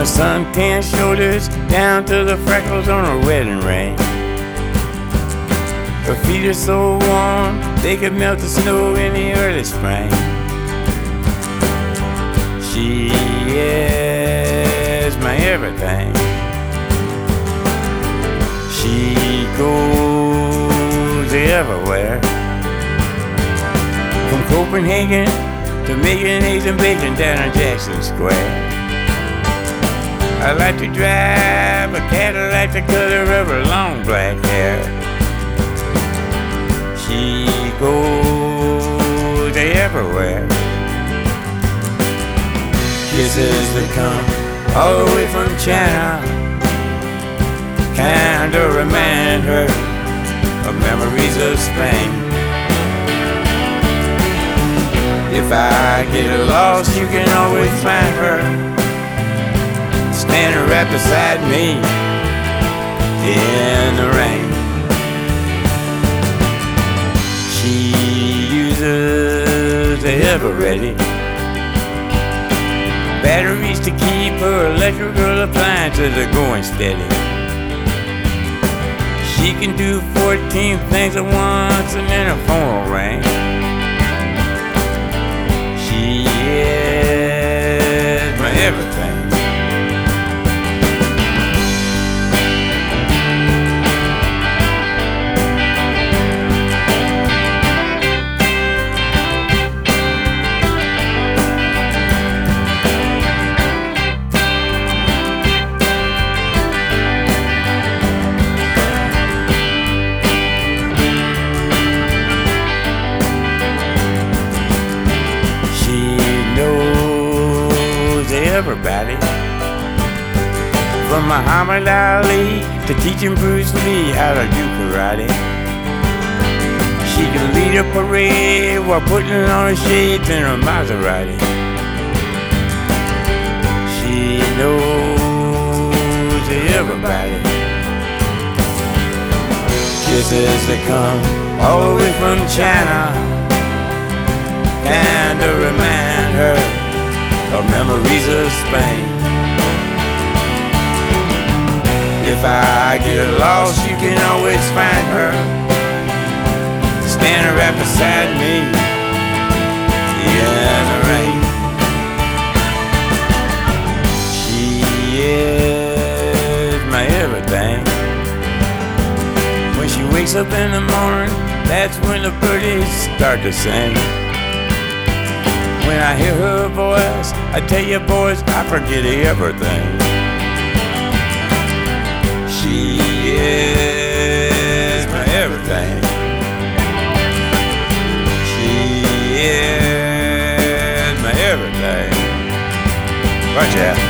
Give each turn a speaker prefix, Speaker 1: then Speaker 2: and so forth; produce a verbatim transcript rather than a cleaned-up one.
Speaker 1: sun-tanned shoulders down to the freckles on her wedding ring. Her feet are so warm they could melt the snow in the early spring. She is my everything. She goes everywhere, from Copenhagen to making eggs and bacon down in Jackson Square. I like to drive a Cadillac the color of her long black hair. She goes everywhere. Kisses that come all the way from China kinda remind her of memories of Spain. If I get lost, you can always find her standing right beside me in the rain. She uses the Ever-Ready batteries to keep her electrical appliances going steady. She can do fourteen things at once and then her phone will ring. She is my everything. Everybody, from Muhammad Ali to teaching Bruce Lee how to do karate. She can lead a parade while putting on her shades in her Maserati. She knows everybody. Kisses that come all the way from China kinda remind her of memories of Spain. If I get lost, you can always find her standing right beside me in the rain. She is my everything. When she wakes up in the morning, that's when the birdies start to sing. When I hear her voice, I tell you boys, I forget everything. She is my everything. She is my everything. Watch out.